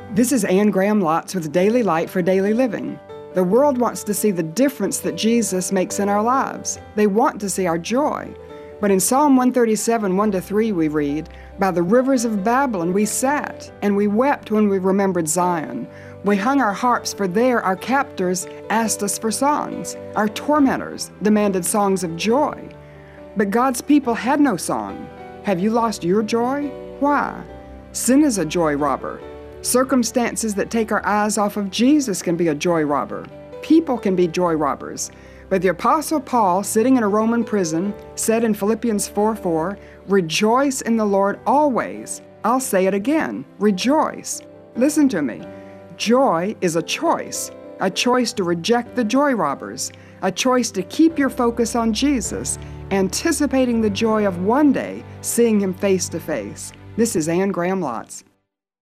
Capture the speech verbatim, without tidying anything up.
This is Anne Graham Lotz with Daily Light for Daily Living. The world wants to see the difference that Jesus makes in our lives. They want to see our joy. But in Psalm one thirty-seven, one to three, we read, "By the rivers of Babylon we sat, and we wept when we remembered Zion. We hung our harps, for there our captors asked us for songs. Our tormentors demanded songs of joy." But God's people had no song. Have you lost your joy? Why? Sin is a joy robber. Circumstances that take our eyes off of Jesus can be a joy robber. People can be joy robbers. But the Apostle Paul, sitting in a Roman prison, said in Philippians four four, "Rejoice in the Lord always." I'll say it again, rejoice. Listen to me. Joy is a choice, a choice to reject the joy robbers, a choice to keep your focus on Jesus, anticipating the joy of one day seeing Him face to face. This is Anne Graham Lotz.